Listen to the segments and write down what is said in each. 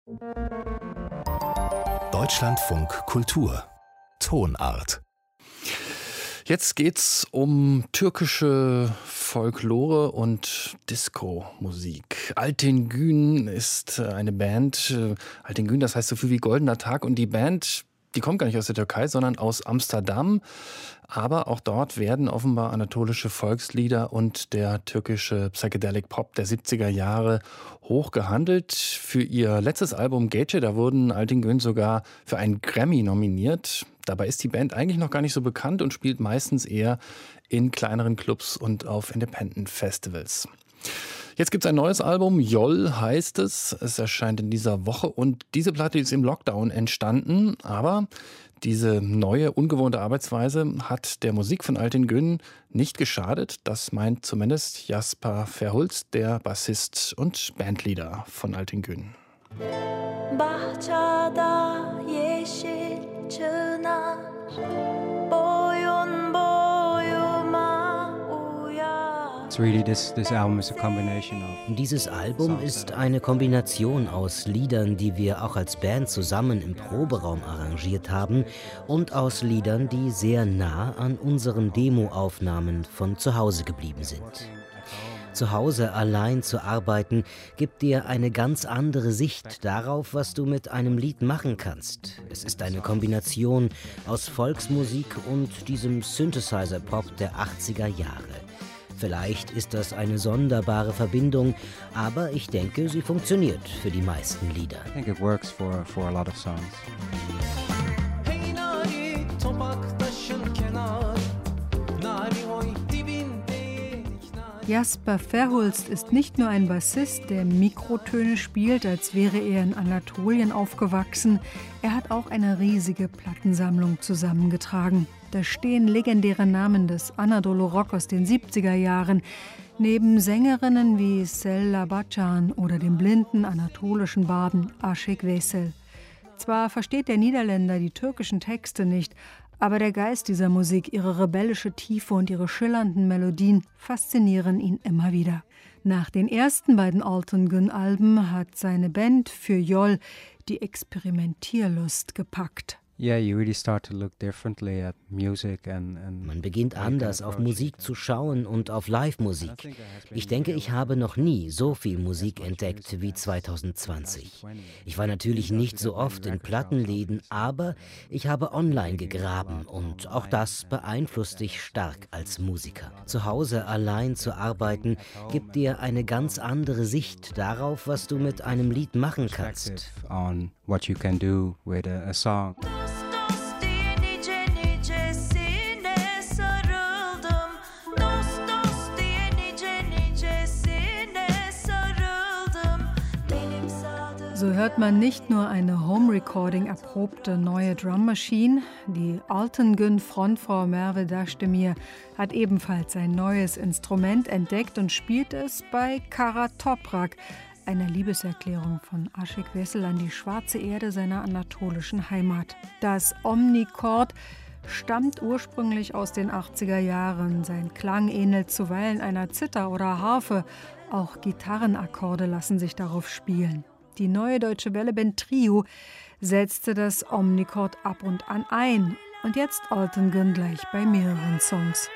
Deutschlandfunk Kultur Tonart. Jetzt geht's um türkische Folklore und Disco-Musik. Altingün ist eine Band. Altingün, das heißt so viel wie goldener Tag. Und die Band, die kommt gar nicht aus der Türkei, sondern aus Amsterdam. Aber auch dort werden offenbar anatolische Volkslieder und der türkische Psychedelic Pop der 70er Jahre hoch gehandelt. Für ihr letztes Album Gece, da wurden Altingün sogar für einen Grammy nominiert. Dabei ist die Band eigentlich noch gar nicht so bekannt und spielt meistens eher in kleineren Clubs und auf Independent Festivals. Jetzt gibt es ein neues Album, Yol heißt es. Es erscheint in dieser Woche und diese Platte ist im Lockdown entstanden. Aber diese neue, ungewohnte Arbeitsweise hat der Musik von Altingün nicht geschadet. Das meint zumindest Jasper Verhulst, der Bassist und Bandleader von Altingün. Bahçada yeşil çınar boyun boyuma uyar. Dieses Album ist eine Kombination aus Liedern, die wir auch als Band zusammen im Proberaum arrangiert haben, und aus Liedern, die sehr nah an unseren Demoaufnahmen von zu Hause geblieben sind. Zu Hause allein zu arbeiten, gibt dir eine ganz andere Sicht darauf, was du mit einem Lied machen kannst. Es ist eine Kombination aus Volksmusik und diesem Synthesizer-Pop der 80er Jahre. Vielleicht ist das eine sonderbare Verbindung, aber ich denke, sie funktioniert für die meisten Lieder. I think it works for a lot of songs. Jasper Verhulst ist nicht nur ein Bassist, der Mikrotöne spielt, als wäre er in Anatolien aufgewachsen. Er hat auch eine riesige Plattensammlung zusammengetragen. Da stehen legendäre Namen des Anadolu-Rock aus den 70er Jahren. Neben Sängerinnen wie Selda Bacan oder dem blinden anatolischen Barden Aşık Veysel. Zwar versteht der Niederländer die türkischen Texte nicht, aber der Geist dieser Musik, ihre rebellische Tiefe und ihre schillernden Melodien faszinieren ihn immer wieder. Nach den ersten beiden Altingün-Alben hat seine Band für Yol die Experimentierlust gepackt. Yeah, you really start to look differently at music and Man beginnt anders auf Musik zu schauen und auf Live-Musik. Ich denke, ich habe noch nie so viel Musik entdeckt wie 2020. Ich war natürlich nicht so oft in Plattenläden, aber ich habe online gegraben und auch das beeinflusst dich stark als Musiker. Zu Hause allein zu arbeiten, gibt dir eine ganz andere Sicht darauf, was du mit einem Lied machen kannst. on what you can do with a song. Dost diye nice nicesine sarıldım. Dost diye nicesine sarıldım. Benim sadık. So hört man nicht nur eine Home-Recording erprobte neue Drum-Machine. Die Altingün-Frontfrau Merve Dastemir hat ebenfalls ein neues Instrument entdeckt und spielt es bei Kara Toprak, einer Liebeserklärung von Aşık Veysel an die schwarze Erde seiner anatolischen Heimat. Das Omnichord stammt ursprünglich aus den 80er Jahren. Sein Klang ähnelt zuweilen einer Zither oder Harfe. Auch Gitarrenakkorde lassen sich darauf spielen. Die Neue Deutsche Welle-Band Trio setzte das Omnichord ab und an ein. Und jetzt Altingün gleich bei mehreren Songs.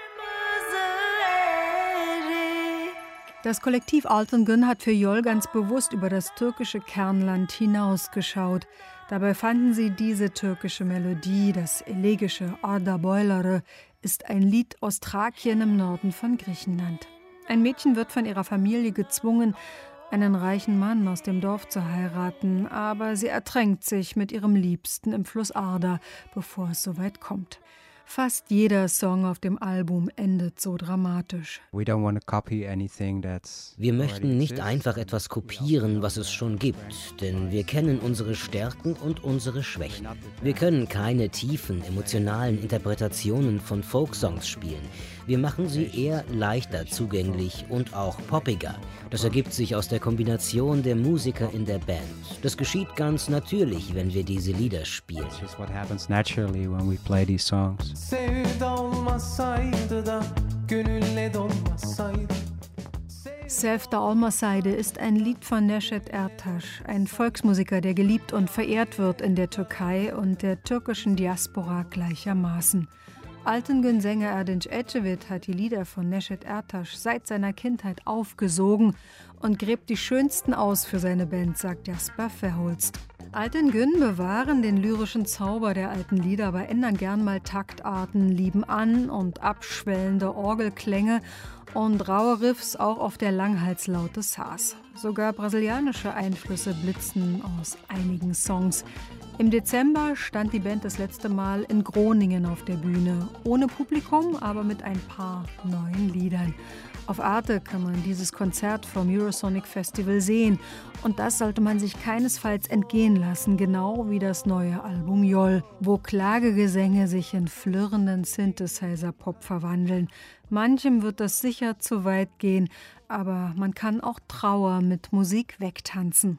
Das Kollektiv Altingün hat für Yol ganz bewusst über das türkische Kernland hinausgeschaut. Dabei fanden sie diese türkische Melodie, das elegische Arda Boylare, ist ein Lied aus Thrakien im Norden von Griechenland. Ein Mädchen wird von ihrer Familie gezwungen, einen reichen Mann aus dem Dorf zu heiraten, aber sie ertränkt sich mit ihrem Liebsten im Fluss Arda, bevor es soweit kommt. Fast jeder Song auf dem Album endet so dramatisch. We don't want to copy anything that's Wir möchten already nicht exists. einfach etwas kopieren, was es schon gibt, denn wir kennen unsere Stärken und unsere Schwächen. Wir können keine tiefen, emotionalen Interpretationen von Folksongs spielen. Wir machen sie eher leichter zugänglich und auch poppiger. Das ergibt sich aus der Kombination der Musiker in der Band. Das geschieht ganz natürlich, wenn wir diese Lieder spielen. It's just what happens naturally when we play these songs. Sevda olmasaydı da gönülle dolmasaydı. Sevda Olmasaydı ist ein Lied von Neşet Ertaş, ein Volksmusiker, der geliebt und verehrt wird in der Türkei und der türkischen Diaspora gleichermaßen. Altengün-Sänger Erdinç Ecevit hat die Lieder von Neşet Ertaş seit seiner Kindheit aufgesogen und gräbt die schönsten aus für seine Band, sagt Jasper Verhulst. Altengün bewahren den lyrischen Zauber der alten Lieder, aber ändern gern mal Taktarten, lieben an- und abschwellende Orgelklänge und raue Riffs auch auf der Langhalslaute Saz. Sogar brasilianische Einflüsse blitzen aus einigen Songs. Im Dezember stand die Band das letzte Mal in Groningen auf der Bühne. Ohne Publikum, aber mit ein paar neuen Liedern. Auf Arte kann man dieses Konzert vom Eurosonic Festival sehen. Und das sollte man sich keinesfalls entgehen lassen, genau wie das neue Album Yol, wo Klagegesänge sich in flirrenden Synthesizer-Pop verwandeln. Manchem wird das sicher zu weit gehen, aber man kann auch Trauer mit Musik wegtanzen.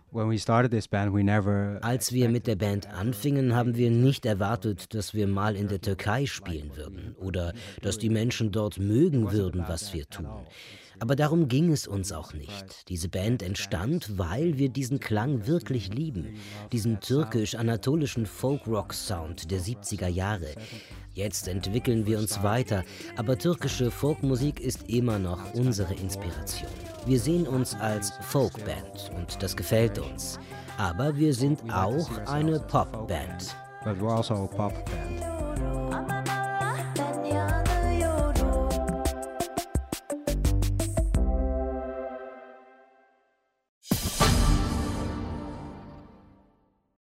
Als wir mit der Band anfingen, haben wir nicht erwartet, dass wir mal in der Türkei spielen würden oder dass die Menschen dort mögen würden, was wir tun. Aber darum ging es uns auch nicht. Diese Band entstand, weil wir diesen Klang wirklich lieben, diesen türkisch-anatolischen Folk-Rock-Sound der 70er Jahre. Jetzt entwickeln wir uns weiter, aber türkische Folkmusik ist immer noch unsere Inspiration. Wir sehen uns als Folkband und das gefällt uns. Aber wir sind auch eine Popband. But we're also a pop band.